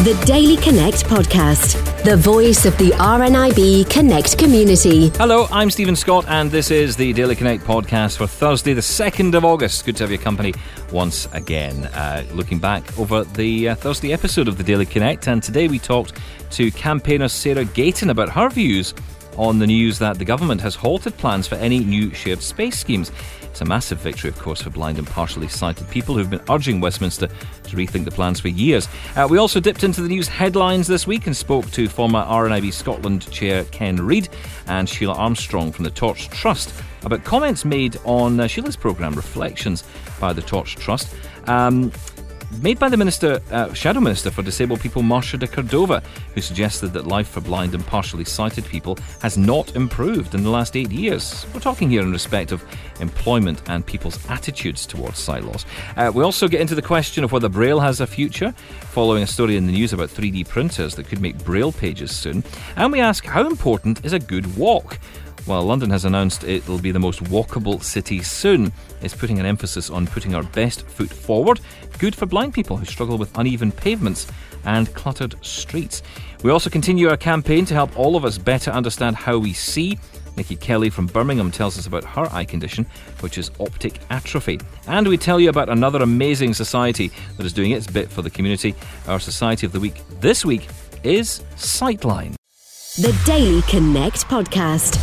The Daily Connect podcast, the voice of the RNIB Connect community. Hello, I'm Stephen Scott and this is the Daily Connect podcast for Thursday the 2nd of August. Good to have your company once again. Looking back over the Thursday episode of the Daily Connect, and today we talked to campaigner Sarah Gayton about her views on the news that the government has halted plans for any new shared space schemes. It's a massive victory, of course, for blind and partially sighted people who've been urging Westminster to rethink the plans for years. We also dipped into the news headlines this week and spoke to former RNIB Scotland Chair Ken Reid and Sheila Armstrong from the Torch Trust about comments made on Sheila's programme Reflections by the Torch Trust. Made by the Shadow Minister for Disabled People, Marsha de Cordova, who suggested that life for blind and partially sighted people has not improved in the last 8 years. We're talking here in respect of employment and people's attitudes towards sight loss. We also get into the question of whether Braille has a future, following a story in the news about 3D printers that could make Braille pages soon. And we ask, how important is a good walk? Well, London has announced it will be the most walkable city soon. It's putting an emphasis on putting our best foot forward, good for blind people who struggle with uneven pavements and cluttered streets. We also continue our campaign to help all of us better understand how we see. Nikki Kelly from Birmingham tells us about her eye condition, which is optic atrophy. And we tell you about another amazing society that is doing its bit for the community. Our Society of the Week this week is Sightline. The Daily Connect podcast.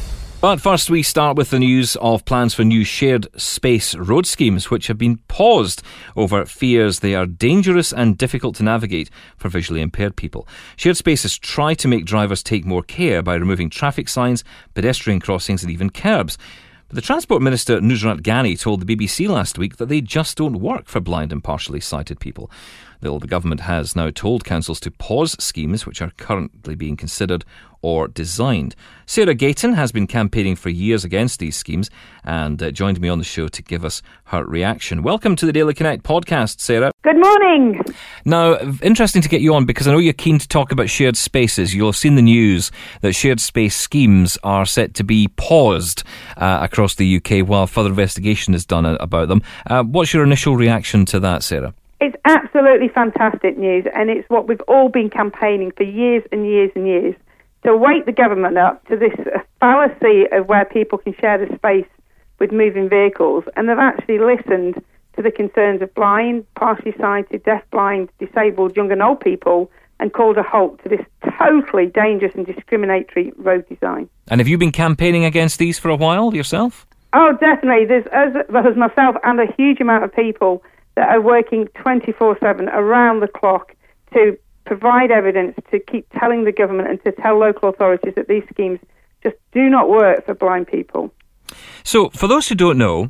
But first we start with the news of plans for new shared space road schemes which have been paused over fears they are dangerous and difficult to navigate for visually impaired people. Shared spaces try to make drivers take more care by removing traffic signs, pedestrian crossings and even curbs. But the Transport Minister Nusrat Ghani told the BBC last week that they just don't work for blind and partially sighted people. The government has now told councils to pause schemes which are currently being considered or designed. Sarah Gayton has been campaigning for years against these schemes and joined me on the show to give us her reaction. Welcome to the Daily Connect podcast, Sarah. Good morning. Now, interesting to get you on because I know you're keen to talk about shared spaces. You'll have seen the news that shared space schemes are set to be paused across the UK while further investigation is done about them. What's your initial reaction to that, Sarah? It's absolutely fantastic news, and it's what we've all been campaigning for years and years and years, to wake the government up to this fallacy of where people can share the space with moving vehicles, and they've actually listened to the concerns of blind, partially sighted, deaf-blind, disabled, young and old people, and called a halt to this totally dangerous and discriminatory road design. And have you been campaigning against these for a while yourself? Oh, definitely. There's myself and a huge amount of people that are working 24/7 around the clock to provide evidence, to keep telling the government and to tell local authorities that these schemes just do not work for blind people. So, for those who don't know,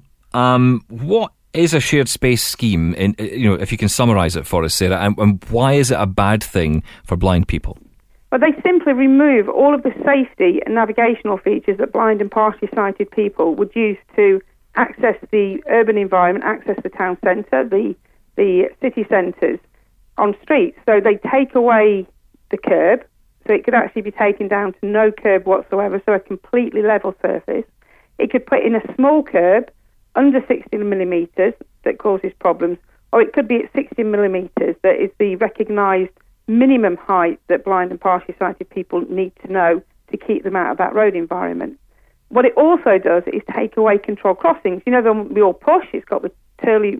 what is a shared space scheme? If you can summarise it for us, Sarah, and why is it a bad thing for blind people? Well, they simply remove all of the safety and navigational features that blind and partially sighted people would use to access the urban environment, access the town centre, the city centres on streets. So they take away the curb, so it could actually be taken down to no curb whatsoever, so a completely level surface. It could put in a small curb under 60 millimetres that causes problems, or it could be at 60 millimetres that is the recognised minimum height that blind and partially sighted people need to know to keep them out of that road environment. What it also does is take away control crossings. You know, the one we all push, it's got the twirly,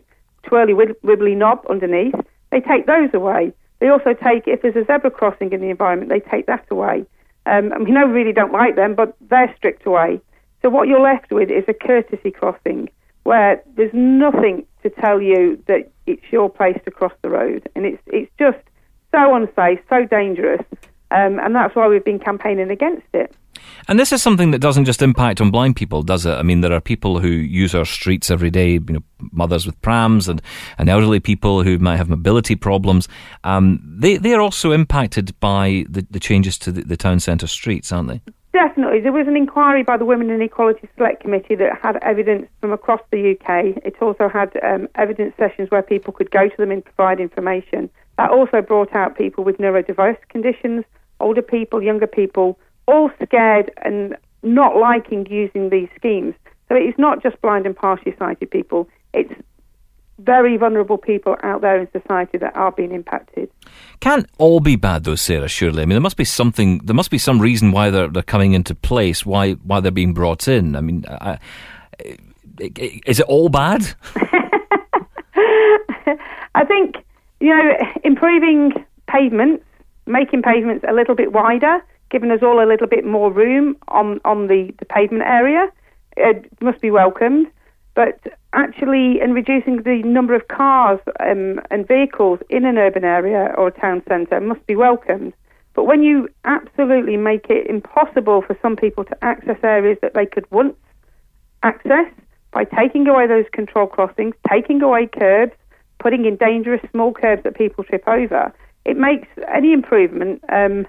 wibbly knob underneath. They take those away. They also take, if there's a zebra crossing in the environment, they take that away. And we know we really don't like them, but they're stripped away. So what you're left with is a courtesy crossing where there's nothing to tell you that it's your place to cross the road. And it's just so unsafe, so dangerous. And that's why we've been campaigning against it. And this is something that doesn't just impact on blind people, does it? I mean, there are people who use our streets every day, mothers with prams and elderly people who might have mobility problems. They are also impacted by the changes to the town centre streets, aren't they? Definitely. There was an inquiry by the Women and Equality Select Committee that had evidence from across the UK. It also had evidence sessions where people could go to them and provide information. That also brought out people with neurodiverse conditions, older people, younger people, all scared and not liking using these schemes. So it's not just blind and partially sighted people. It's very vulnerable people out there in society that are being impacted. Can't all be bad though, Sarah, surely. I mean, there must be some reason why they're coming into place, why they're being brought in. I mean, is it all bad? I think, improving pavements, making pavements a little bit wider, giving us all a little bit more room on the pavement area, it must be welcomed. But actually, and reducing the number of cars and vehicles in an urban area or a town centre must be welcomed. But when you absolutely make it impossible for some people to access areas that they could once access by taking away those control crossings, taking away curbs, putting in dangerous small curbs that people trip over, it makes any improvement,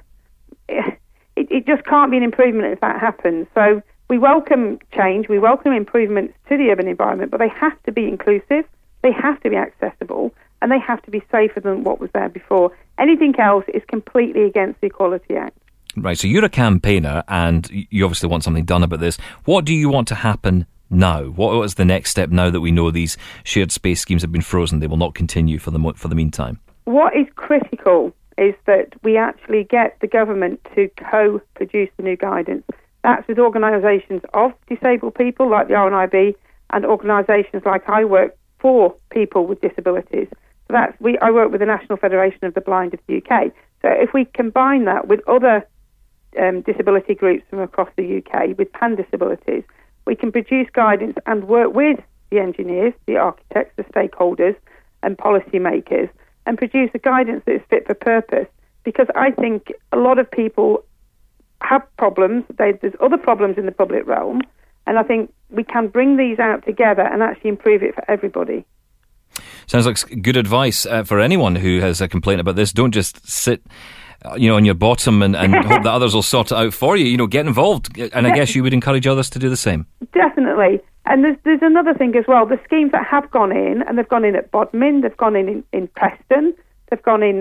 it just can't be an improvement if that happens. So we welcome change, we welcome improvements to the urban environment, but they have to be inclusive, they have to be accessible, and they have to be safer than what was there before. Anything else is completely against the Equality Act. Right, so you're a campaigner and you obviously want something done about this. What do you want to happen now? What is the next step now that we know these shared space schemes have been frozen? They will not continue for the meantime. What is critical is that we actually get the government to co-produce the new guidance. That's with organisations of disabled people like the RNIB and organisations like I work for people with disabilities. So I work with the National Federation of the Blind of the UK. So if we combine that with other disability groups from across the UK with pan-disabilities, we can produce guidance and work with the engineers, the architects, the stakeholders and policy makers and produce a guidance that is fit for purpose. Because I think a lot of people have problems. There's other problems in the public realm. And I think we can bring these out together and actually improve it for everybody. Sounds like good advice for anyone who has a complaint about this. Don't just sit on your bottom and hope that others will sort it out for you. Get involved. And I guess you would encourage others to do the same. Definitely. And there's another thing as well. The schemes that have gone in, and they've gone in at Bodmin, they've gone in Preston, they've gone in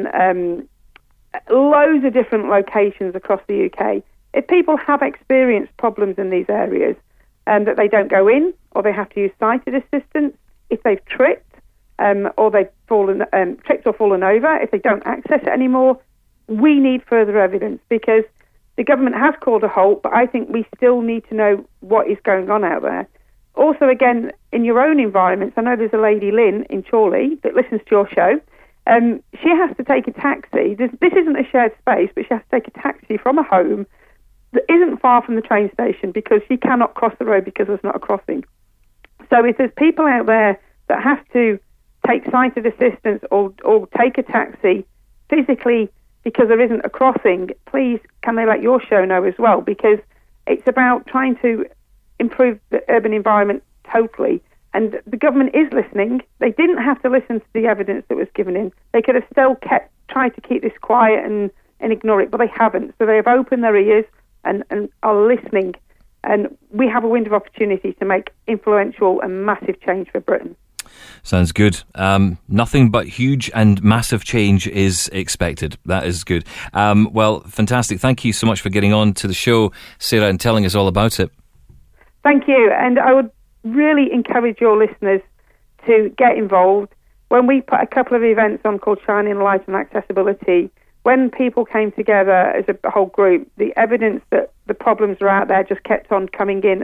loads of different locations across the UK. If people have experienced problems in these areas that they don't go in, or they have to use sighted assistance, if they've tripped, or they've tripped or fallen over, if they don't access it anymore, we need further evidence because the government has called a halt, but I think we still need to know what is going on out there. Also, again, in your own environments, I know there's a lady, Lynn, in Chorley, that listens to your show. She has to take a taxi. This isn't a shared space, but she has to take a taxi from a home that isn't far from the train station because she cannot cross the road because there's not a crossing. So if there's people out there that have to take sighted assistance or take a taxi physically because there isn't a crossing, please can they let your show know as well, because it's about trying to improve the urban environment totally. And the government is listening. They didn't have to listen to the evidence that was given in. They could have still tried to keep this quiet and ignore it, but they haven't. So they have opened their ears and are listening. And we have a window of opportunity to make influential and massive change for Britain. Sounds good. Nothing but huge and massive change is expected. That is good. Well, fantastic. Thank you so much for getting on to the show, Sarah, and telling us all about it. Thank you. And I would really encourage your listeners to get involved. When we put a couple of events on called Shining Light on Accessibility, when people came together as a whole group, the evidence that the problems are out there just kept on coming in.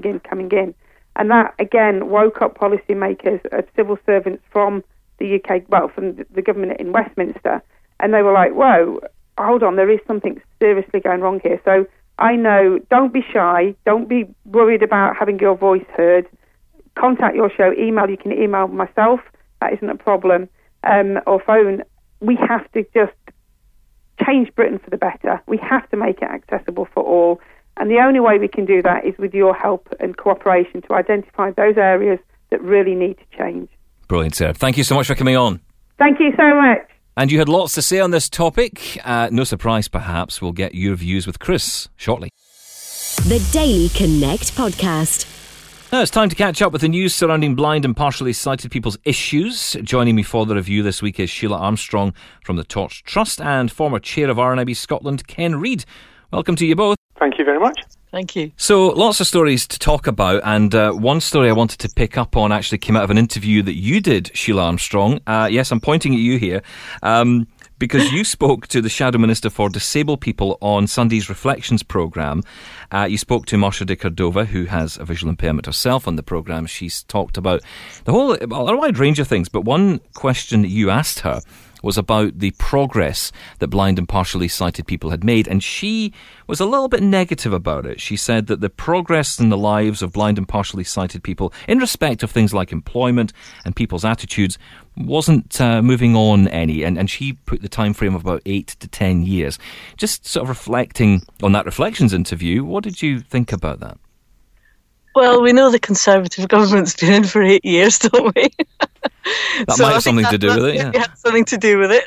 And that, again, woke up policymakers, civil servants from the UK, from the government in Westminster. And they were like, whoa, hold on, there is something seriously going wrong here. So I know, don't be shy, don't be worried about having your voice heard. Contact your show, email, you can email myself, that isn't a problem, or phone. We have to just change Britain for the better. We have to make it accessible for all. And the only way we can do that is with your help and cooperation to identify those areas that really need to change. Brilliant, Sarah. Thank you so much for coming on. Thank you so much. And you had lots to say on this topic. No surprise, perhaps. We'll get your views with Chris shortly. The Daily Connect podcast. Now it's time to catch up with the news surrounding blind and partially sighted people's issues. Joining me for the review this week is Sheila Armstrong from the Torch Trust and former chair of RNIB Scotland, Ken Reid. Welcome to you both. Thank you very much. Thank you. So, lots of stories to talk about, and one story I wanted to pick up on actually came out of an interview that you did, Sheila Armstrong. Yes, I'm pointing at you here. Because you spoke to the Shadow Minister for Disabled People on Sunday's Reflections programme. You spoke to Marcia de Cordova, who has a visual impairment herself, on the programme. She's talked about a wide range of things, but one question that you asked her was about the progress that blind and partially sighted people had made, and she was a little bit negative about it. She said that the progress in the lives of blind and partially sighted people in respect of things like employment and people's attitudes wasn't moving on any, and she put the time frame of about 8 to 10 years. Just sort of reflecting on that Reflections interview, what did you think about that? Well, we know the Conservative government's been in for 8 years, don't we? That might have something to do with it, yeah. It had something to do with it.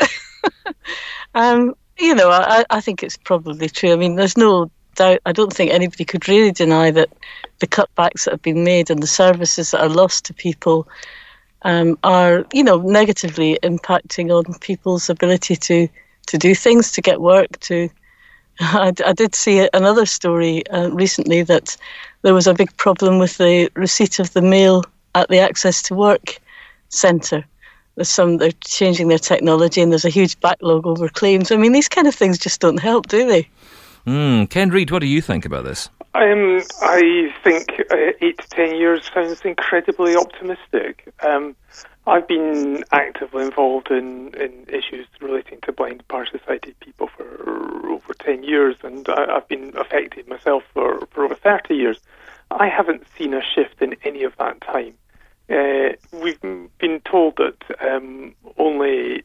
I think it's probably true. I mean, there's no doubt, I don't think anybody could really deny that the cutbacks that have been made and the services that are lost to people are, negatively impacting on people's ability to do things, to get work, to... I did see another story recently that there was a big problem with the receipt of the mail at the Access to Work Centre. They're changing their technology and there's a huge backlog over claims. I mean, these kind of things just don't help, do they? Ken Reid, what do you think about this? I think 8 to 10 years sounds incredibly optimistic. I've been actively involved in issues relating to blind and partially sighted people for over 10 years, and I've been affected myself for over 30 years. I haven't seen a shift in any of that time. We've been told that only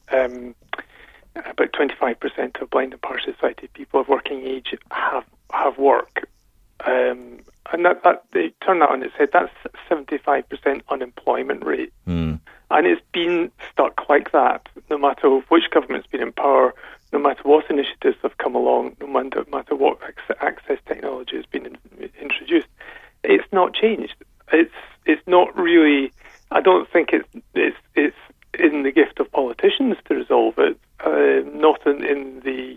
about 25% of blind and partially sighted people of working age have work. And that they turned that on its head. That's 75% unemployment rate. And it's been stuck like that, no matter which government's been in power, no matter what initiatives have come along, no matter what access technology has been introduced. It's not changed. It's not really. I don't think it's in the gift of politicians to resolve it. Not in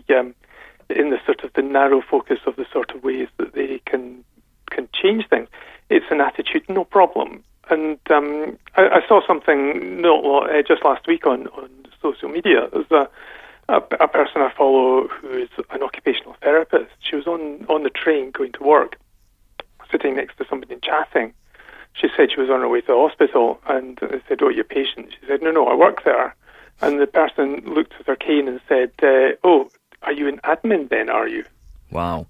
the sort of the narrow focus of the sort of ways that they can change things. It's an attitudinal problem. And I saw something just last week on social media. There's a person I follow who is an occupational therapist. She was on the train going to work, sitting next to somebody and chatting. She said she was on her way to the hospital, and they said, "Oh, you're a patient?" She said, No, I work there." And the person looked at her cane and said, "Oh, are you an admin then, are you?" Wow.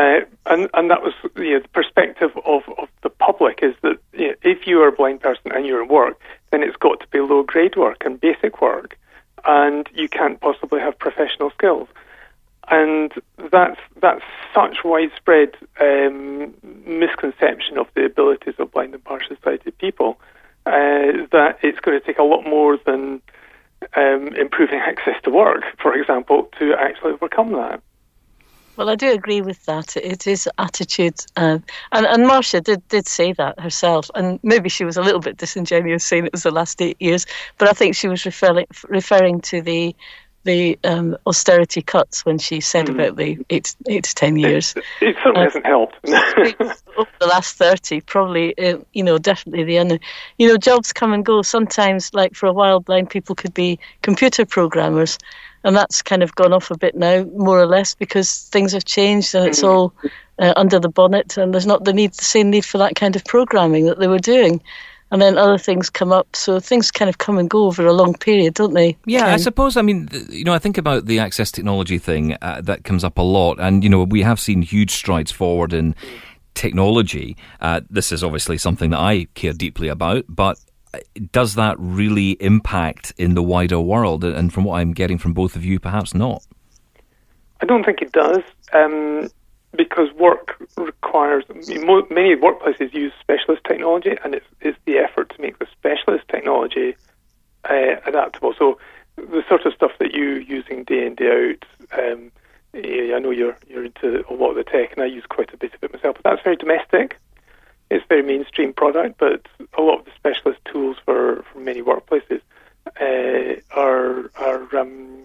And that was the perspective of the public, is that if you are a blind person and you're in work, then it's got to be low-grade work and basic work, and you can't possibly have professional skills. And that's such widespread misconception of the abilities of blind and partially sighted people that it's going to take a lot more than improving access to work, for example, to actually overcome that. Well, I do agree with that. It is attitude. And Marcia did say that herself. And maybe she was a little bit disingenuous saying it was the last 8 years. But I think she was referring to the austerity cuts when she said about the 8 to 10 years. It certainly hasn't helped. Over the last 30, probably, definitely the end. Jobs come and go. Sometimes, like for a while, blind people could be computer programmers. And that's kind of gone off a bit now, more or less, because things have changed and it's all under the bonnet, and there's not the same need for that kind of programming that they were doing. And then other things come up, so things kind of come and go over a long period, don't they? Yeah, I suppose, I think about the access technology thing, that comes up a lot, and, we have seen huge strides forward in technology. This is obviously something that I care deeply about, but does that really impact in the wider world? And from what I'm getting from both of you, perhaps not. I don't think it does, because work requires... many workplaces use specialist technology, and it's the effort to make the specialist technology adaptable. So the sort of stuff that you're using day in, day out, I know you're into a lot of the tech, and I use quite a bit of it myself, but that's very domestic. It's very mainstream product, but a lot of the specialist tools for many workplaces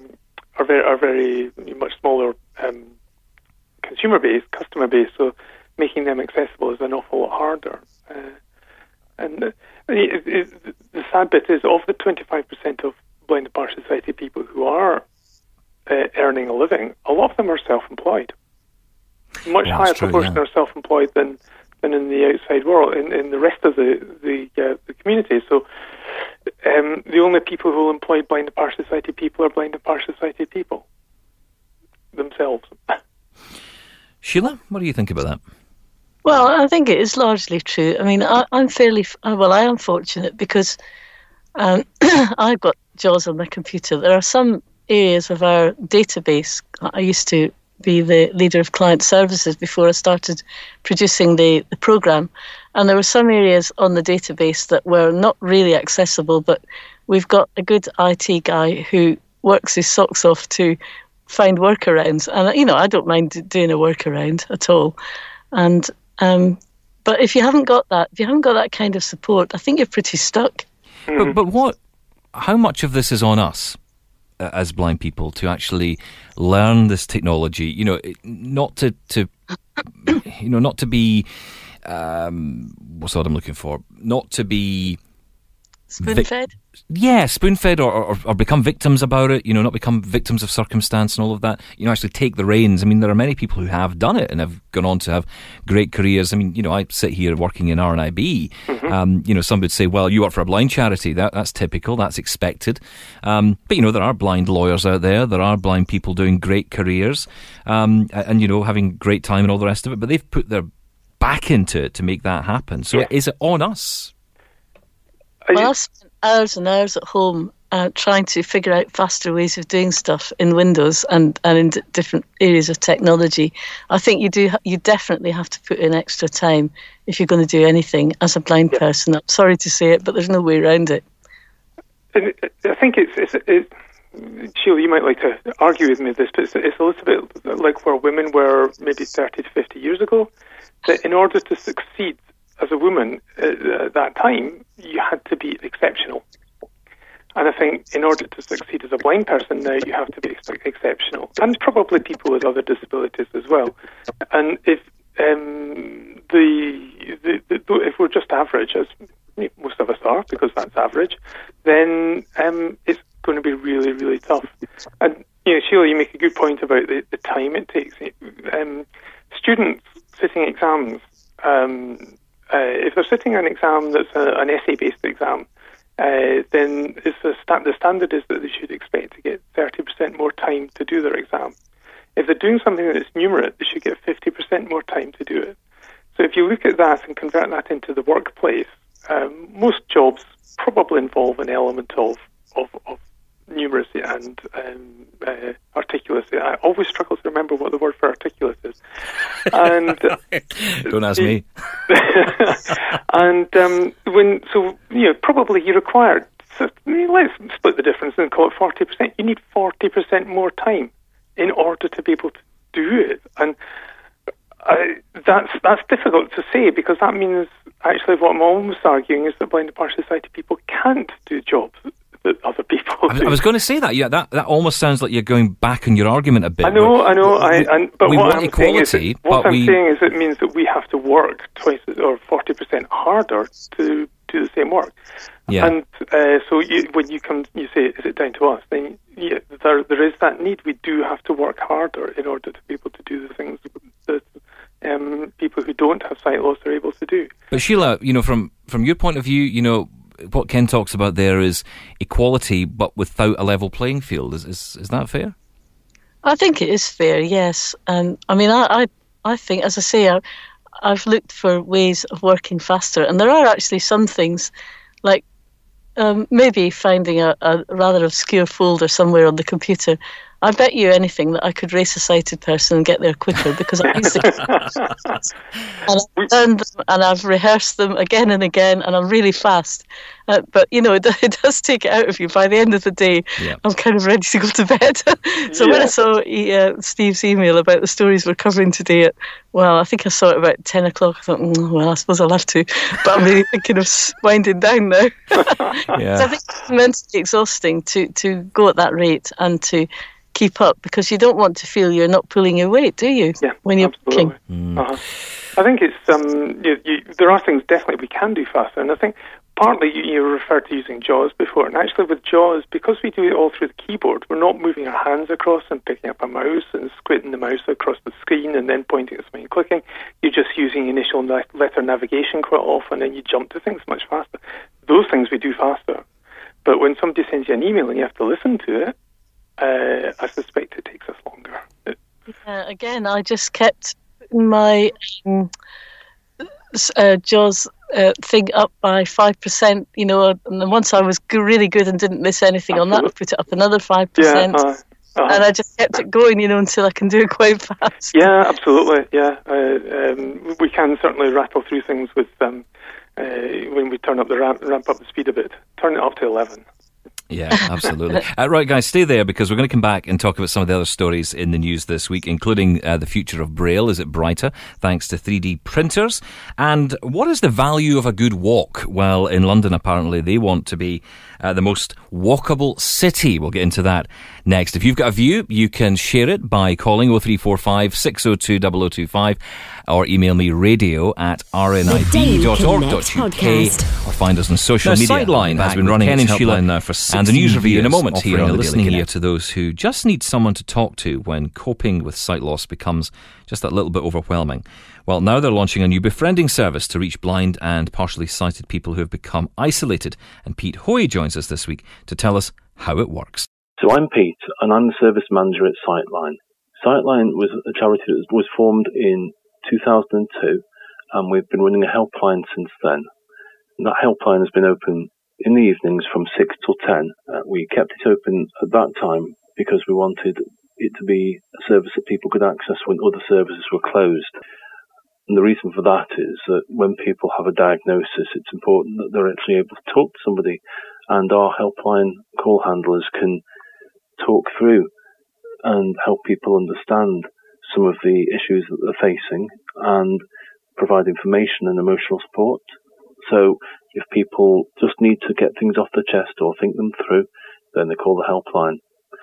are very much smaller customer base. So making them accessible is an awful lot harder. And the sad bit is, of the 25% of blind and partially sighted people who are earning a living, a lot of them are self-employed. Much higher proportion are self-employed than in the outside world, in the rest of the community. So the only people who will employ blind and partially sighted people are blind and partially sighted people themselves. Sheila, what do you think about that? Well, I think it is largely true. I mean, I am fortunate because I've got JAWS on my computer. There are some areas of our database. I used to be the leader of client services before I started producing the programme. And there were some areas on the database that were not really accessible, but we've got a good IT guy who works his socks off to find workarounds. And, I don't mind doing a workaround at all. And but if you haven't got that kind of support, I think you're pretty stuck. But how much of this is on us as blind people to actually learn this technology? Not to not to be what's the word I'm looking for? Not to be spoon-fed. Spoon-fed or become victims about it. Not become victims of circumstance and all of that. Actually take the reins. I mean, there are many people who have done it and have gone on to have great careers. I mean, I sit here working in RNIB. Mm-hmm. Some would say, well, you work for a blind charity. That's typical. That's expected. But there are blind lawyers out there. There are blind people doing great careers, and having great time and all the rest of it. But they've put their back into it to make that happen. So is it on us? Well, I spent hours and hours at home trying to figure out faster ways of doing stuff in Windows and in different areas of technology. I think you definitely have to put in extra time if you're going to do anything as a blind person. I'm sorry to say it, but there's no way around it. I think it's Sheila, you might like to argue with me this, but it's a little bit like where women were maybe 30 to 50 years ago, that in order to succeed as a woman at that time, you had to be exceptional. And I think in order to succeed as a blind person now, you have to be exceptional. And probably people with other disabilities as well. And if if we're just average, as most of us are, because that's average, then it's going to be really, really tough. And Sheila, you make a good point about the time it takes. Students sitting exams, if they're sitting an exam that's an essay-based exam, then the standard is that they should expect to get 30% more time to do their exam. If they're doing something that's numerate, they should get 50% more time to do it. So if you look at that and convert that into the workplace, most jobs probably involve an element of numeracy and articulacy. I always struggle to remember what the word for articulate is. And don't ask me. And probably you require. Let's split the difference and call it 40%. You need 40% more time in order to be able to do it, and that's difficult to say, because that means actually what I'm almost arguing is that blind and partially sighted people can't do jobs that other people do. I was going to say that. Yeah, that almost sounds like you're going back on your argument a bit. I know. But we what want I'm equality. Saying is it means that we have to work twice or 40% harder to do the same work. Yeah. And so when you say, is it down to us? Then there is that need. We do have to work harder in order to be able to do the things that people who don't have sight loss are able to do. But Sheila, from your point of view, what Ken talks about there is equality, but without a level playing field. Is that fair? I think it is fair, yes. I mean, I think, as I say, I've looked for ways of working faster, and there are actually some things, like maybe finding a rather obscure folder somewhere on the computer. I bet you anything that I could race a sighted person and get there quicker, because I've used and I've learned them and I've rehearsed them again and again, and I'm really fast. But it does take it out of you. By the end of the day, I'm kind of ready to go to bed. So when I saw Steve's email about the stories we're covering today I think I saw it about 10 o'clock. I thought, I suppose I'll have to. But I'm really thinking of winding down now. So I think it's mentally exhausting to go at that rate and to keep up, because you don't want to feel you're not pulling your weight, do you? Yeah, when you're absolutely. working. Uh-huh. I think it's there are things definitely we can do faster, and I think partly you referred to using JAWS before, and actually with JAWS, because we do it all through the keyboard, we're not moving our hands across and picking up a mouse and squinting the mouse across the screen and then pointing at something and clicking. You're just using initial letter navigation quite often, and you jump to things much faster. Those things we do faster. But when somebody sends you an email and you have to listen to it, I suspect it takes us longer. Again, I just kept my JAWS thing up by 5%, and then once I was really good and didn't miss anything on that, I put it up another 5%. And I just kept it going, until I can do it quite fast. Yeah, absolutely. Yeah, we can certainly rattle through things with when we turn up the ramp up the speed a bit. Turn it up to 11. Yeah, absolutely. Right, guys, stay there because we're going to come back and talk about some of the other stories in the news this week, including the future of Braille. Is it brighter thanks to 3D printers? And what is the value of a good walk? Well, in London, apparently, they want to be the most walkable city. We'll get into that next. If you've got a view, you can share it by calling 0345 602 0025 or email me radio@rnib.org.uk or find us on social media. Sideline has been running its helpline now for 6 and the news review in a moment here on a listening ear to those who just need someone to talk to when coping with sight loss becomes just that little bit overwhelming. Well, now they're launching a new befriending service to reach blind and partially sighted people who have become isolated. And Pete Hoy joins us this week to tell us how it works. So I'm Pete, and I'm the service manager at Sightline. Sightline was a charity that was formed in 2002, and we've been running a helpline since then. And that helpline has been open in the evenings from 6 till 10. We kept it open at that time because we wanted it to be a service that people could access when other services were closed. And the reason for that is that when people have a diagnosis, it's important that they're actually able to talk to somebody, and our helpline call handlers can talk through and help people understand some of the issues that they're facing and provide information and emotional support. So if people just need to get things off their chest or think them through, then they call the helpline.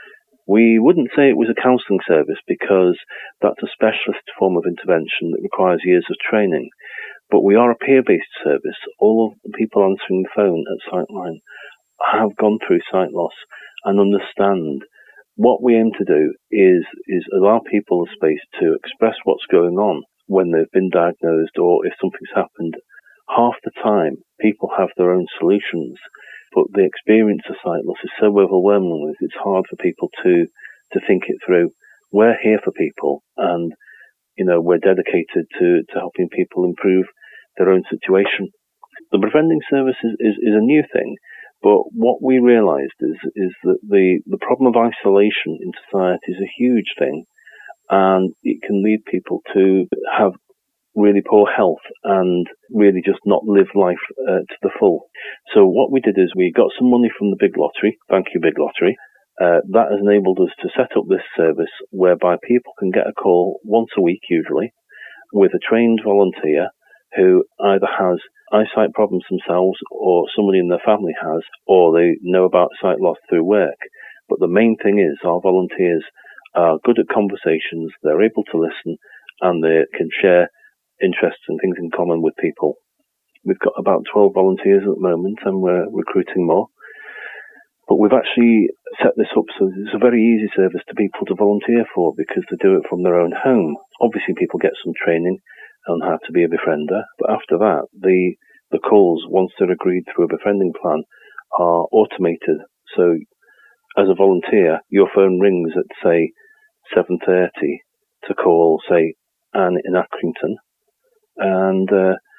We wouldn't say it was a counselling service because that's a specialist form of intervention that requires years of training. But we are a peer-based service. All of the people answering the phone at Sightline have gone through sight loss and understand. What we aim to do is allow people the space to express what's going on when they've been diagnosed or if something's happened. Half the time, people have their own solutions, but the experience of sight loss is so overwhelming that it's hard for people to think it through. We're here for people, and we're dedicated to helping people improve their own situation. The befriending service is a new thing, but what we realised is that the problem of isolation in society is a huge thing, and it can lead people to have really poor health and really just not live life to the full. So what we did is we got some money from the Big Lottery. Thank you, Big Lottery. That has enabled us to set up this service whereby people can get a call once a week usually with a trained volunteer who either has eyesight problems themselves or somebody in their family has, or they know about sight loss through work. But the main thing is our volunteers are good at conversations, they're able to listen, and they can share interests and things in common with people. We've got about 12 volunteers at the moment, and we're recruiting more. But we've actually set this up so it's a very easy service to people to volunteer for because they do it from their own home. Obviously, people get some training on how to be a befriender, but after that, the calls, once they're agreed through a befriending plan, are automated. So, as a volunteer, your phone rings at, say, 7:30 to call, say, Anne in Accrington, and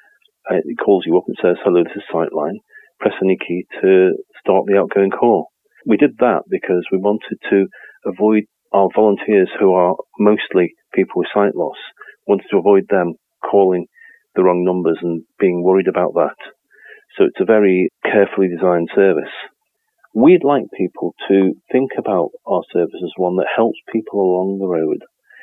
it calls you up and says, "Hello, this is Sightline. Press any key to start the outgoing call." We did that because we wanted to avoid our volunteers, who are mostly people with sight loss, wanted to avoid them calling the wrong numbers and being worried about that. So it's a very carefully designed service. We'd like people to think about our service as one that helps people along the road.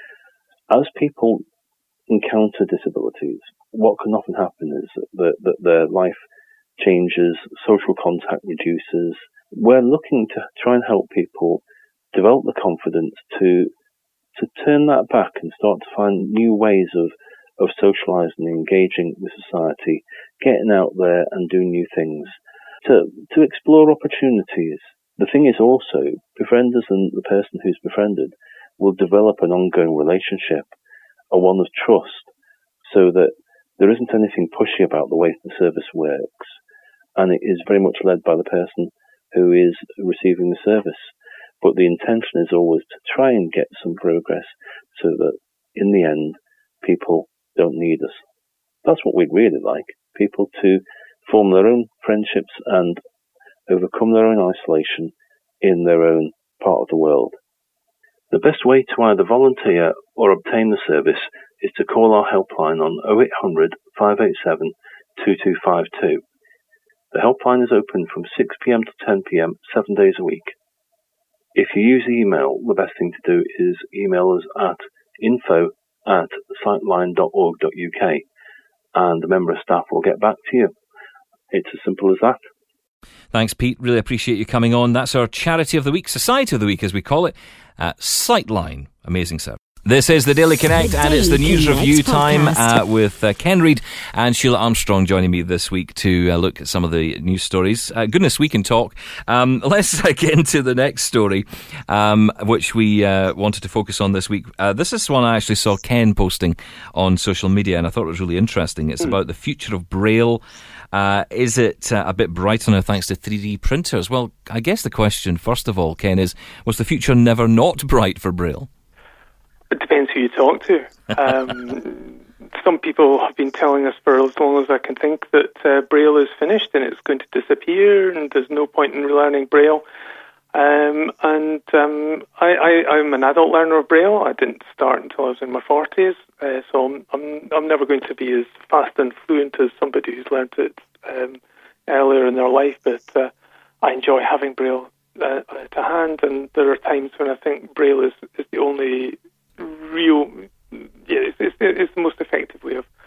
As people encounter disabilities, what can often happen is that their life changes, social contact reduces. We're looking to try and help people develop the confidence to turn that back and start to find new ways of of socialising and engaging with society, getting out there and doing new things, to explore opportunities. The thing is also, befrienders and the person who's befriended will develop an ongoing relationship, a one of trust, so that there isn't anything pushy about the way the service works, and it is very much led by the person who is receiving the service. But the intention is always to try and get some progress so that in the end, people don't need us. That's what we'd really like, people to form their own friendships and overcome their own isolation in their own part of the world. The best way to either volunteer or obtain the service is to call our helpline on 0800 587 2252. The helpline is open from 6 p.m. to 10 p.m. 7 days a week. If you use email, the best thing to do is email us at info@sightline.org.uk and a member of staff will get back to you. It's as simple as that. Thanks, Pete. Really appreciate you coming on. That's our Charity of the Week, Society of the Week, as we call it, at Sightline. Amazing service. This is the Daily Connect, and it's the news review time with Ken Reid and Sheila Armstrong joining me this week to look at some of the news stories. Goodness, we can talk. Let's get into the next story, which we wanted to focus on this week. This is one I actually saw Ken posting on social media, and I thought it was really interesting. It's about the future of Braille. Is it a bit brighter now thanks to 3D printers? Well, I guess the question, first of all, Ken, is, was the future never not bright for Braille? It depends who you talk to. Some people have been telling us for as long as I can think that Braille is finished and it's going to disappear and there's no point in relearning Braille. I'm an adult learner of Braille. I didn't start until I was in my 40s, so I'm never going to be as fast and fluent as somebody who's learned it earlier in their life, but I enjoy having Braille to hand, and there are times when I think Braille is the only real, it's the most effective way of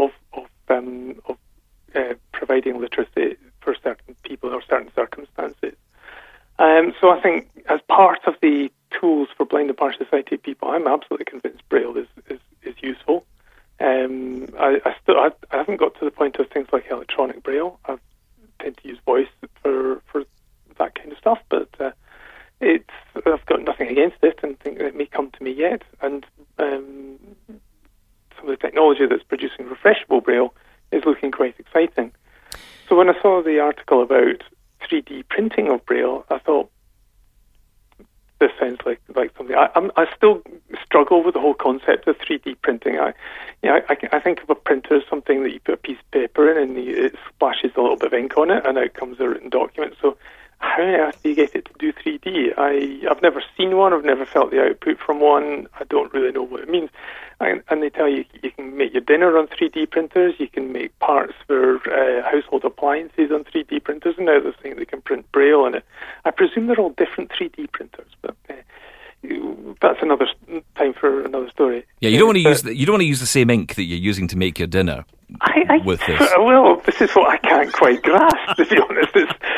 providing literacy for certain people or certain circumstances. So I think as part of the tools for blind and partially sighted people, I'm absolutely convinced Braille is useful. I haven't got to the point of things like electronic Braille. I tend to use voice for that kind of stuff, but I've got nothing against it and think it may come to me yet. And some of the technology that's producing refreshable Braille is looking quite exciting. So when I saw the article about 3D printing of Braille, I thought, this sounds like something. I still struggle with the whole concept of 3D printing. I think of a printer as something that you put a piece of paper in and it splashes a little bit of ink on it and out comes a written document. So how on earth do you get it to do 3D? I've never seen one. I've never felt the output from one. I don't really know what it means. And they tell you can make your dinner on 3D printers. You can make parts for household appliances on 3D printers. And now they're saying they can print Braille on it. I presume they're all different 3D printers, but that's another time for another story. Yeah, you don't want to use the same ink that you're using to make your dinner. With this. Well, this is what I can't quite grasp, to be honest.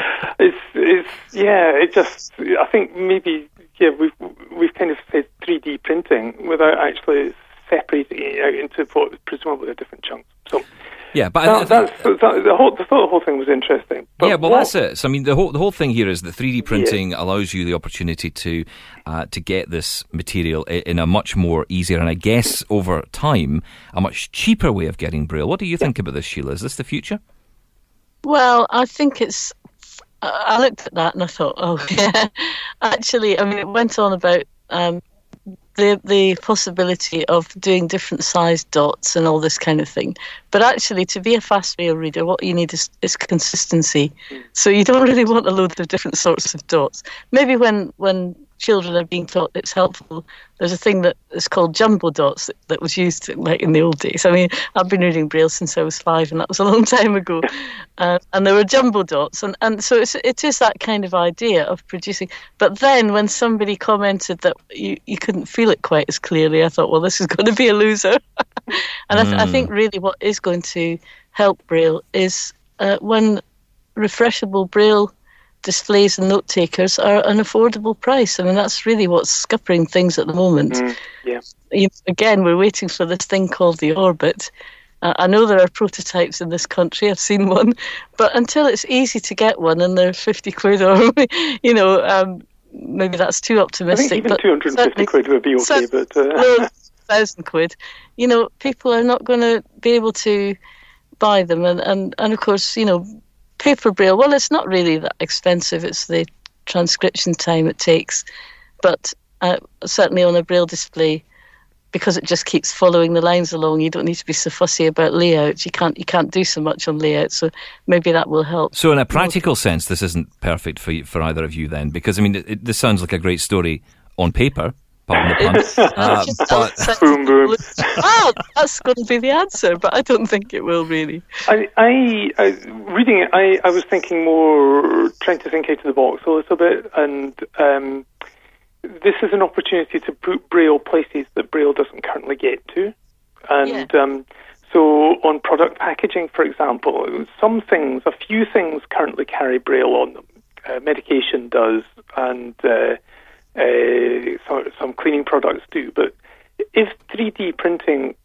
I think maybe we've kind of said 3D printing without actually separating it out into what presumably are different chunks. So yeah, but the whole thing was interesting. But yeah, well, that's it. So, I mean, the whole thing here is that 3D printing allows you the opportunity to get this material in a much more easier and, I guess, over time, a much cheaper way of getting Braille. What do you think about this, Sheila? Is this the future? Well, I think it's. I looked at that and I thought, oh yeah. Actually, I mean, it went on about the possibility of doing different sized dots and all this kind of thing. But actually, to be a fast Braille reader, what you need is consistency. So you don't really want a load of different sorts of dots. Maybe when children are being taught it's helpful, there's a thing that is called jumbo dots that was used like in the old days. I mean, I've been reading Braille since I was 5, and that was a long time ago. And there were jumbo dots, and so it is that kind of idea of producing. But then when somebody commented that you couldn't feel it quite as clearly, I thought, well, this is going to be a loser. And I think really what is going to help Braille is when refreshable Braille displays and note takers are an affordable price. I mean, that's really what's scuppering things at the moment. Again, we're waiting for this thing called the Orbit. I know there are prototypes in this country. I've seen one, but until it's easy to get one and they're 50 quid or, maybe that's too optimistic. I think even 250 quid would be okay, but 1,000 quid. People are not going to be able to buy them, and of course, paper braille. Well, it's not really that expensive. It's the transcription time it takes, but certainly on a braille display, because it just keeps following the lines along, you don't need to be so fussy about layout. You can't do so much on layout, so maybe that will help. So in a practical sense, this isn't perfect for either of you then, because, I mean, this sounds like a great story on paper, pardon the pun. But boom, boom. Oh, that's going to be the answer, but I don't think it will really. Reading it, I was thinking more, trying to think out of the box a little bit, and this is an opportunity to put braille places that braille doesn't currently get to. And so on product packaging, for example, a few things currently carry braille on them. Medication does, and some cleaning products do. But if 3D printing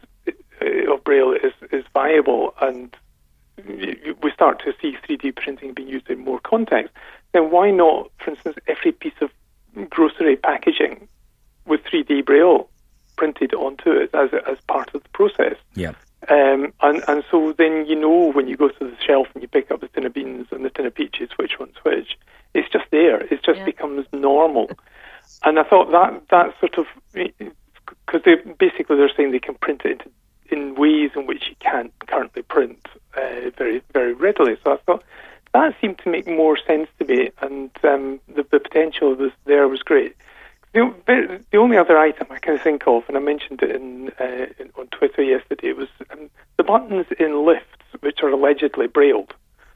of braille is viable, and we start to see 3D printing being used in more contexts, then why not, for instance, every piece of grocery packaging with 3D braille printed onto it as part of the process? Yeah. And so then when you go to the shelf and you pick up the tin of beans and the tin of peaches, which one's which, it's just there. It just becomes normal. And I thought that sort of, because they're saying they can print it in ways in which you can't currently print very, very readily. So I thought that seemed to make more sense to me, and the potential was great. The only other item I can think of, and I mentioned it on Twitter yesterday, was the buttons in lifts, which are allegedly brailled.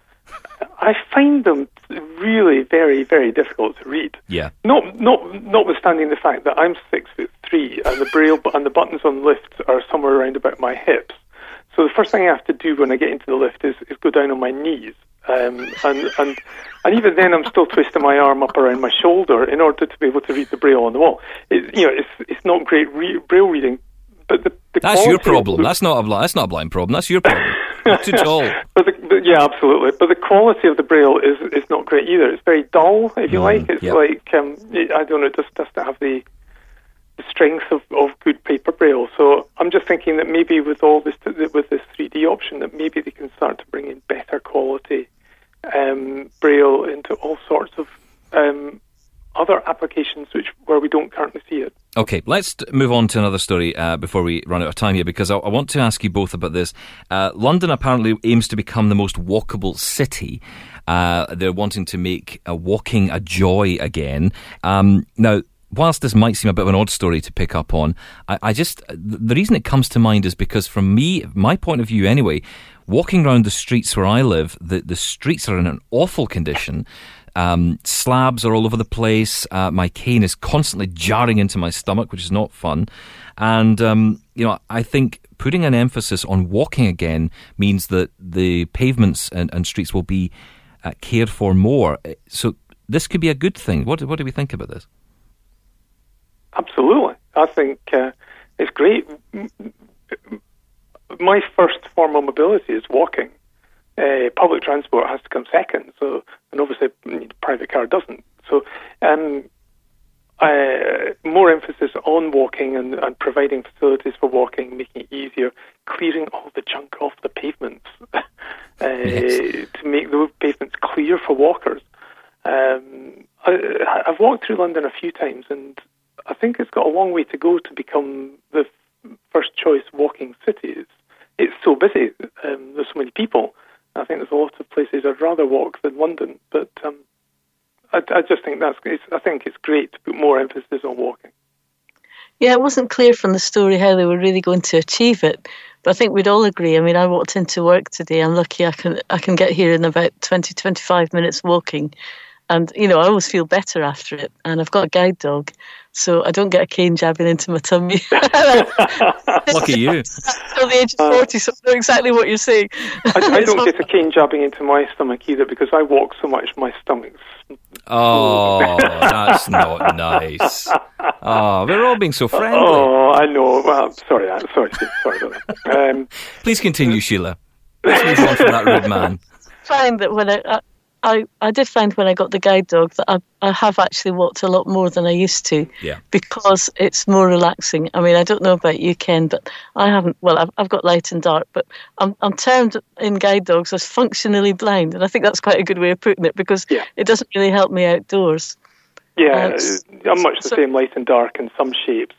I find them really very, very difficult to read. Yeah. Notwithstanding the fact that I'm 6'3" and the braille and the buttons on lifts are somewhere around about my hips. So the first thing I have to do when I get into the lift is go down on my knees. And even then, I'm still twisting my arm up around my shoulder in order to be able to read the braille on the wall. It's not great braille reading, but that's your problem. That's not a blind problem. That's your problem. Too tall. Yeah, absolutely. But the quality of the braille is not great either. It's very dull, if you like. It's like I don't know. It just doesn't have the strength of good paper braille. So I'm just thinking that maybe with all this 3D option, that maybe they can start to bring in better quality braille into all sorts of other applications where we don't currently see it. Okay, let's move on to another story before we run out of time here, because I want to ask you both about this. London apparently aims to become the most walkable city. They're wanting to make walking a joy again. Now, whilst this might seem a bit of an odd story to pick up on, the reason it comes to mind is because from my point of view anyway, walking around the streets where I live, the streets are in an awful condition. Slabs are all over the place. My cane is constantly jarring into my stomach, which is not fun. And, I think putting an emphasis on walking again means that the pavements and streets will be cared for more. So this could be a good thing. What do we think about this? Absolutely. I think it's great. My first form of mobility is walking. Public transport has to come second, and obviously private car doesn't. So more emphasis on walking and providing facilities for walking, making it easier, clearing all the junk off the pavements to make the pavements clear for walkers. I've walked through London a few times, and I think it's got a long way to go to become the first choice walking city. It's so busy. There's so many people. I think there's a lot of places I'd rather walk than London, but I just think I think it's great to put more emphasis on walking. Yeah, it wasn't clear from the story how they were really going to achieve it, but I think we'd all agree. I mean, I walked into work today. I'm lucky I can get here in about 20-25 minutes walking, and I always feel better after it. And I've got a guide dog, so I don't get a cane jabbing into my tummy. Lucky you. Until the age of 40, so I know exactly what you're saying. I don't get a cane jabbing into my stomach either, because I walk so much my stomach's... Oh, that's not nice. Oh, we're all being so friendly. Oh, I know. Well, sorry about that. Please continue, Sheila. Let's move on from that rude man. Find that when I did find when I got the guide dog that I have actually walked a lot more than I used to, because it's more relaxing. I mean, I don't know about you, Ken, but I haven't. Well, I've got light and dark, but I'm termed in guide dogs as functionally blind, and I think that's quite a good way of putting it, because it doesn't really help me outdoors. Yeah, I'm much the same, light and dark in some shapes.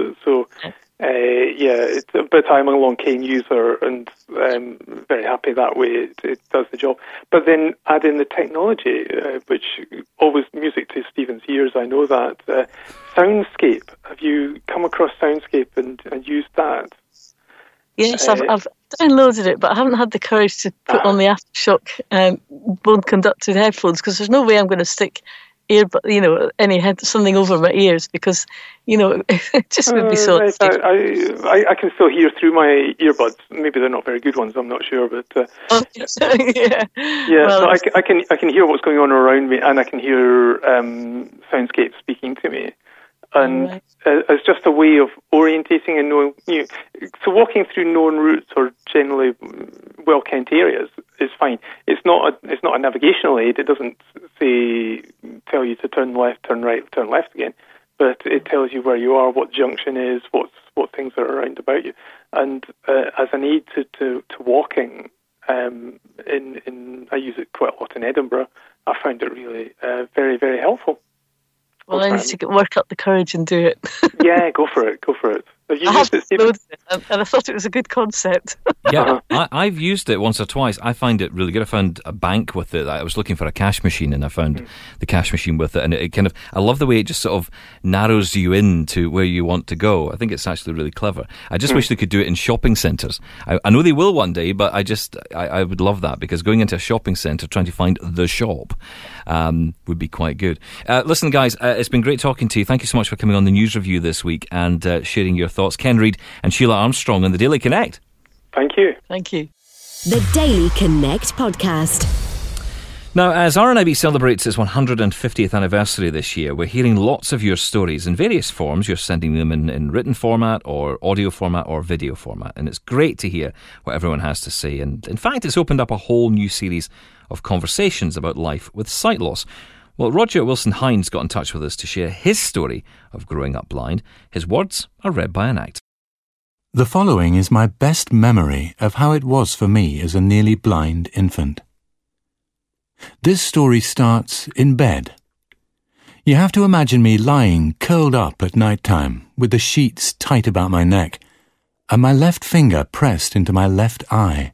But I'm a long cane user, and very happy that way. It does the job. But then add in the technology, which always music to Stephen's ears. I know that. Soundscape. Have you come across Soundscape and used that? Yes, I've downloaded it, but I haven't had the courage to put on the Aftershock bone-conducted headphones, because there's no way I'm going to stick something over my ears, because it just would be so. I can still hear through my earbuds. Maybe they're not very good ones. I'm not sure, but Well, so I can hear what's going on around me, and I can hear Soundscape speaking to me, and it's just a way of orientating and knowing. So walking through known routes or generally well-kent areas is fine. It's not a navigational aid. It doesn't tell you to turn left, turn right, turn left again, but it tells you where you are, what junction is, what things are around about you, and as an aid to walking. I use it quite a lot in Edinburgh. I found it really very, very helpful. Well, I need to work up the courage and do it. Yeah, go for it. I have downloaded it, and I thought it was a good concept. Yeah, I've used it once or twice. I find it really good. I found a bank with it. I was looking for a cash machine, and I found the cash machine with it. And it kind of, I love the way it just sort of narrows you in to where you want to go. I think it's actually really clever. I just wish they could do it in shopping centres. I know they will one day, but I would love that, because going into a shopping centre trying to find the shop would be quite good. Listen, guys, it's been great talking to you. Thank you so much for coming on the news review this week and sharing your thoughts. Ken Reid and Sheila Armstrong on the Daily Connect. Thank you. Thank you. The Daily Connect podcast. Now, as RNIB celebrates its 150th anniversary this year, we're hearing lots of your stories in various forms. You're sending them in written format or audio format or video format, and it's great to hear what everyone has to say. And in fact, it's opened up a whole new series of conversations about life with sight loss. Well, Roger Wilson-Hines got in touch with us to share his story of growing up blind. His words are read by an act. The following is my best memory of how it was for me as a nearly blind infant. This story starts in bed. You have to imagine me lying curled up at night time with the sheets tight about my neck and my left finger pressed into my left eye.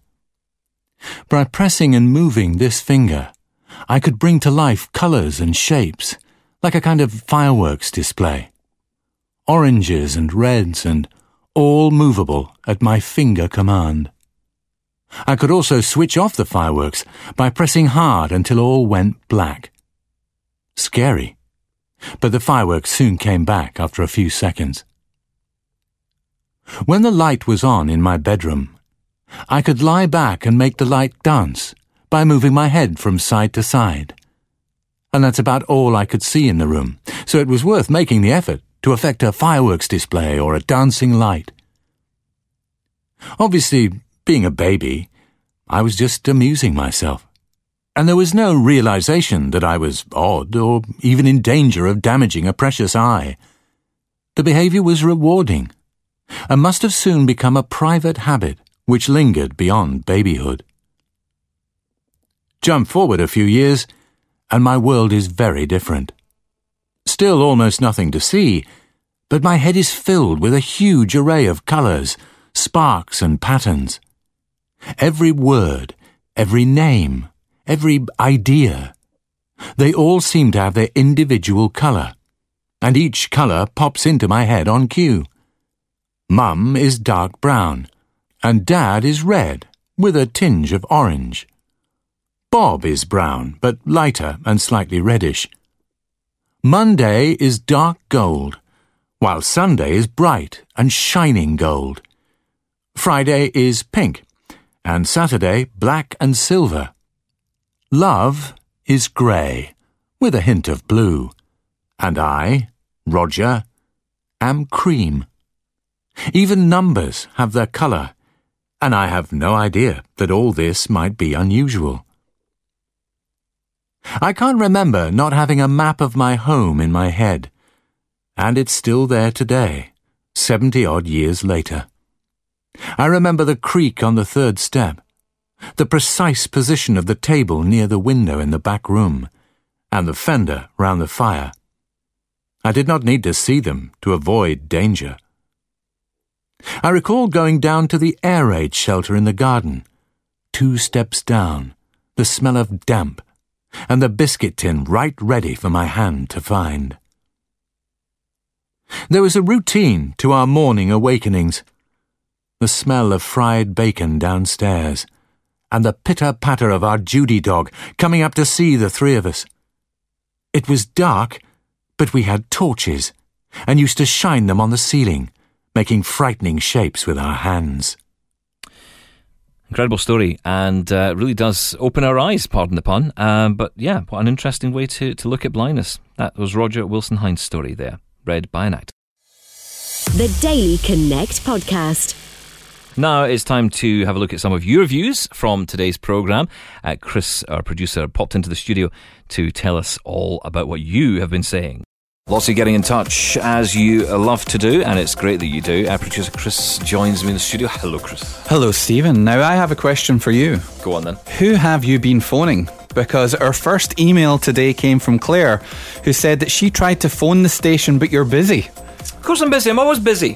By pressing and moving this finger, I could bring to life colours and shapes, like a kind of fireworks display. Oranges and reds and all movable at my finger command. I could also switch off the fireworks by pressing hard until all went black. Scary, but the fireworks soon came back after a few seconds. When the light was on in my bedroom, I could lie back and make the light dance by moving my head from side to side. And that's about all I could see in the room, so it was worth making the effort to effect a fireworks display or a dancing light. Obviously, being a baby, I was just amusing myself, and there was no realization that I was odd or even in danger of damaging a precious eye. The behavior was rewarding, and must have soon become a private habit which lingered beyond babyhood. Jump forward a few years, and my world is very different. Still almost nothing to see, but my head is filled with a huge array of colours, sparks and patterns. Every word, every name, every idea, they all seem to have their individual colour, and each colour pops into my head on cue. Mum is dark brown, and Dad is red, with a tinge of orange. Bob is brown, but lighter and slightly reddish. Monday is dark gold, while Sunday is bright and shining gold. Friday is pink, and Saturday black and silver. Love is grey, with a hint of blue, and I, Roger, am cream. Even numbers have their colour, and I have no idea that all this might be unusual. I can't remember not having a map of my home in my head, and it's still there today, 70-odd years later. I remember the creak on the third step, the precise position of the table near the window in the back room, and the fender round the fire. I did not need to see them to avoid danger. I recall going down to the air raid shelter in the garden, 2 steps down, the smell of damp, and the biscuit tin right ready for my hand to find. There was a routine to our morning awakenings. The smell of fried bacon downstairs, and the pitter-patter of our Judy dog coming up to see the 3 of us. It was dark, but we had torches, and used to shine them on the ceiling, making frightening shapes with our hands. Incredible story, and really does open our eyes, pardon the pun. But yeah, what an interesting way to look at blindness. That was Roger Wilson-Hind's story there, read by an actor. The Daily Connect podcast. Now it's time to have a look at some of your views from today's programme. Chris, our producer, popped into the studio to tell us all about what you have been saying. Lots of getting in touch, as you love to do, and it's great that you do. Our producer Chris joins me in the studio. Hello, Chris. Hello, Stephen. Now I have a question for you. Go on then. Who have you been phoning? Because our first email today came from Claire, who said that she tried to phone the station, but you're busy. Of course I'm busy. I'm always busy.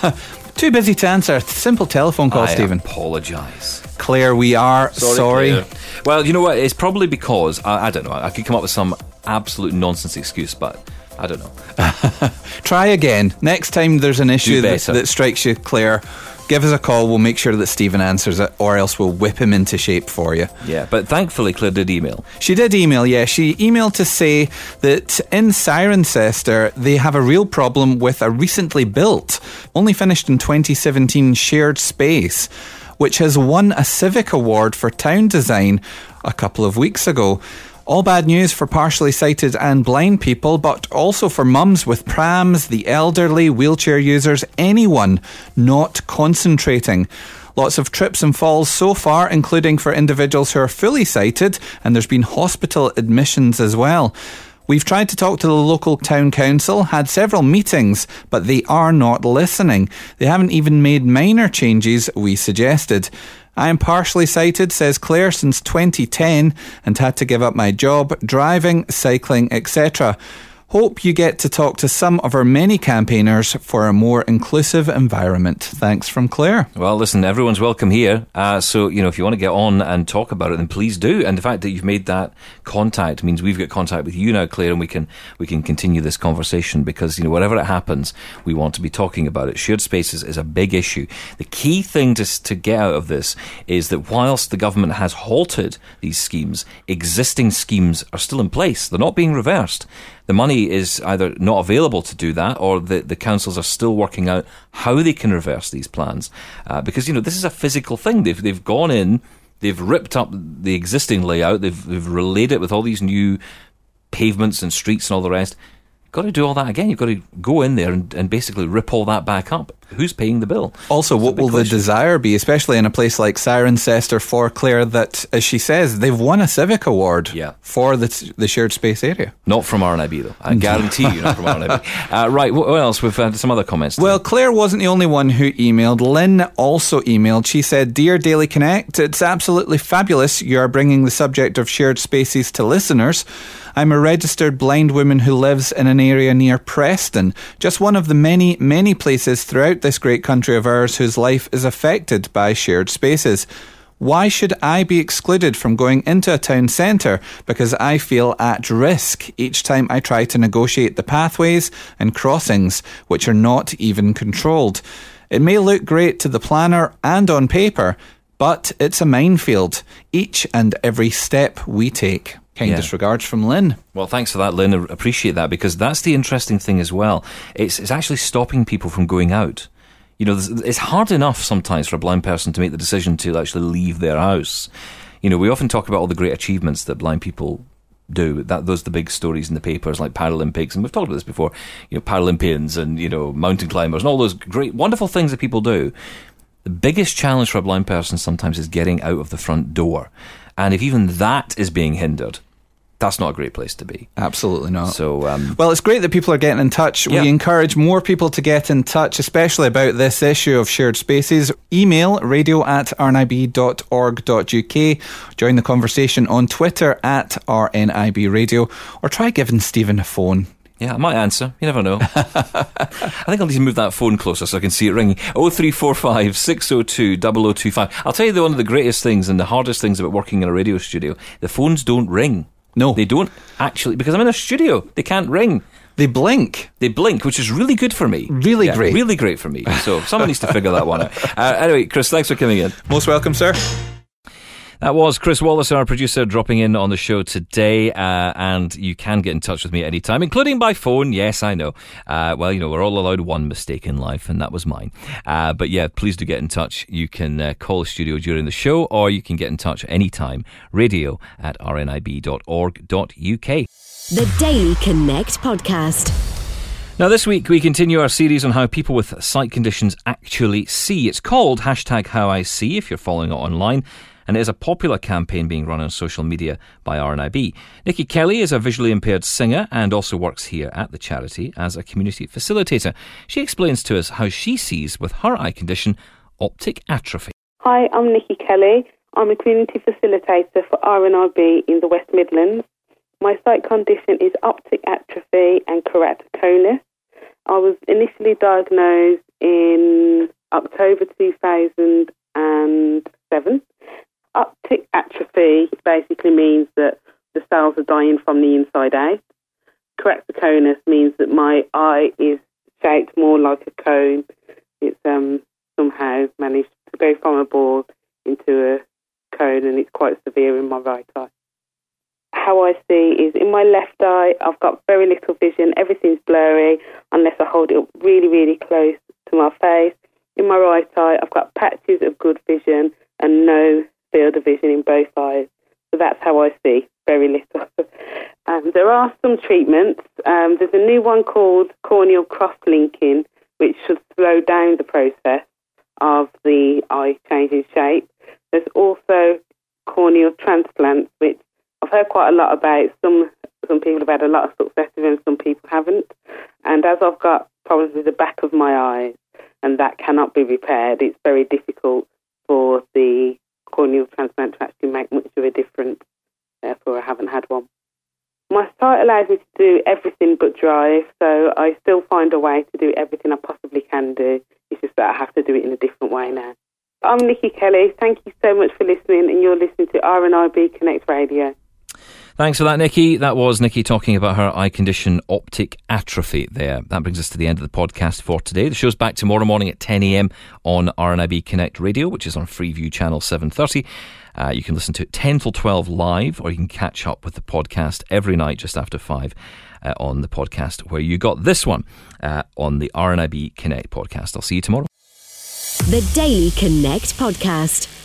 Too busy to answer. Simple telephone call, Stephen. I apologise. Claire, we are sorry. Claire. Well, you know what? It's probably because, I don't know, I could come up with some absolute nonsense excuse, but I don't know. Try again. Next time there's an issue that strikes you, Claire, give us a call. We'll make sure that Stephen answers it, or else we'll whip him into shape for you. Yeah, but thankfully Claire did email. She did email, yeah. She emailed to say that in Cirencester they have a real problem with a recently built, only finished in 2017, shared space, which has won a Civic Award for town design a couple of weeks ago. All bad news for partially sighted and blind people, but also for mums with prams, the elderly, wheelchair users, anyone not concentrating. Lots of trips and falls so far, including for individuals who are fully sighted, and there's been hospital admissions as well. We've tried to talk to the local town council, had several meetings, but they are not listening. They haven't even made minor changes we suggested. I am partially sighted, says Claire, since 2010 and had to give up my job, driving, cycling, etc. Hope you get to talk to some of our many campaigners for a more inclusive environment. Thanks from Claire. Well, listen, everyone's welcome here. So, you know, if you want to get on and talk about it, then please do. And the fact that you've made that contact means we've got contact with you now, Claire, and we can continue this conversation because, you know, whatever it happens, we want to be talking about it. Shared spaces is a big issue. The key thing to get out of this is that whilst the government has halted these schemes, existing schemes are still in place. They're not being reversed. The money is either not available to do that, or the councils are still working out how they can reverse these plans. Because, you know, this is a physical thing. They've gone in, they've ripped up the existing layout, they've relayed it with all these new pavements and streets and all the rest. Got to do all that again. You've got to go in there and basically rip all that back up. Who's paying the bill? Also, what will the desire be, especially in a place like Cirencester, for Claire, that, as she says, they've won a Civic Award for the shared space area? Not from RNIB, though. I guarantee you not from RNIB. Right, what else? We've had some other comments. Well, Claire wasn't the only one who emailed. Lynn also emailed. She said, "Dear Daily Connect, it's absolutely fabulous you are bringing the subject of shared spaces to listeners. I'm a registered blind woman who lives in an area near Preston, just one of the many, many places throughout this great country of ours whose life is affected by shared spaces. Why should I be excluded from going into a town centre because I feel at risk each time I try to negotiate the pathways and crossings, which are not even controlled? It may look great to the planner and on paper, but it's a minefield, each and every step we take." Kindest regards from Lynn. Well, thanks for that, Lynn. I appreciate that, because that's the interesting thing as well. It's actually stopping people from going out. You know, it's hard enough sometimes for a blind person to make the decision to actually leave their house. You know, we often talk about all the great achievements that blind people do. Those are the big stories in the papers, like Paralympics, and we've talked about this before. You know, Paralympians and, you know, mountain climbers and all those great, wonderful things that people do. The biggest challenge for a blind person sometimes is getting out of the front door. And if even that is being hindered, that's not a great place to be. Absolutely not. So, well, it's great that people are getting in touch. Yeah. We encourage more people to get in touch, especially about this issue of shared spaces. Email radio@rnib.org.uk. Join the conversation on Twitter @RNIB Radio, or try giving Stephen a phone. Yeah, I might answer. You never know. I think I'll need to move that phone closer so I can see it ringing. 0345 602 0025. I'll tell you one of the greatest things and the hardest things about working in a radio studio. The phones don't ring. No. They don't actually, because I'm in a studio. They can't ring. They blink. They blink, which is really good for me. Really great. Really great for me. So someone needs to figure that one out. Anyway, Chris, thanks for coming in. Most welcome, sir. That was Chris Wallace, our producer, dropping in on the show today. And you can get in touch with me at any time, including by phone. Yes, I know. Well, you know, we're all allowed one mistake in life, and that was mine. But yeah, please do get in touch. You can call the studio during the show, or you can get in touch anytime. radio@rnib.org.uk. The Daily Connect podcast. Now, this week we continue our series on how people with sight conditions actually see. It's called #HowISee if you're following it online, and it is a popular campaign being run on social media by RNIB. Nikki Kelly is a visually impaired singer and also works here at the charity as a community facilitator. She explains to us how she sees with her eye condition, optic atrophy. Hi, I'm Nikki Kelly. I'm a community facilitator for RNIB in the West Midlands. My sight condition is optic atrophy and keratoconus. I was initially diagnosed in October 2007. Optic atrophy basically means that the cells are dying from the inside out. Keratoconus means that my eye is shaped more like a cone. It's somehow managed to go from a ball into a cone, and it's quite severe in my right eye. How I see is in my left eye, I've got very little vision. Everything's blurry unless I hold it up really, really close to my face. In my right eye, I've got patches of good vision and no field of vision in both eyes. So that's how I see, very little. There are some treatments. There's a new one called corneal cross-linking, which should slow down the process of the eye changing shape. There's also corneal transplants, which I've heard quite a lot about. Some people have had a lot of success with and some people haven't. And as I've got problems with the back of my eyes, and that cannot be repaired, it's very difficult for the corneal transplant to actually make much of a difference. Therefore, I haven't had one. My sight allows me to do everything but drive, so I still find a way to do everything I possibly can do. It's just that I have to do it in a different way now. I'm Nikki Kelly. Thank you so much for listening, and you're listening to RNIB Connect Radio. Thanks for that, Nikki. That was Nikki talking about her eye condition, optic atrophy there. That brings us to the end of the podcast for today. The show's back tomorrow morning at 10 a.m. on RNIB Connect Radio, which is on Freeview Channel 730. You can listen to it 10 till 12 live, or you can catch up with the podcast every night just after 5 on the podcast where you got this one on the RNIB Connect podcast. I'll see you tomorrow. The Daily Connect podcast.